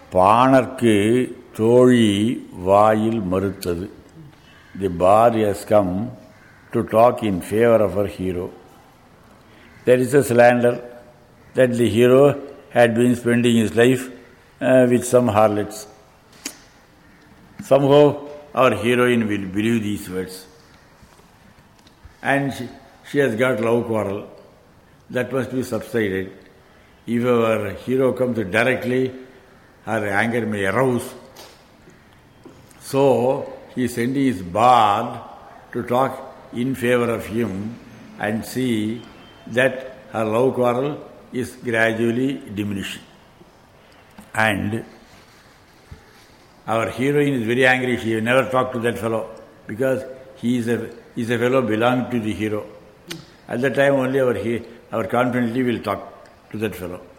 பாணர்க்கு தோழி வாயில் மறுத்தது. The bard has come to talk in favor of our hero. There is a slander that the hero had been spending his life with some harlots. Somehow our heroine will believe these words. And she has got love quarrel. That must be subsided. If our hero comes directly, her anger may arouse. So he is sending his bard to talk in favor of him and see that her love quarrel is gradually diminishing. And our heroine is very angry. She will never talk to that fellow because he is a fellow belonging to the hero. At that time only our confidently will talk to that fellow.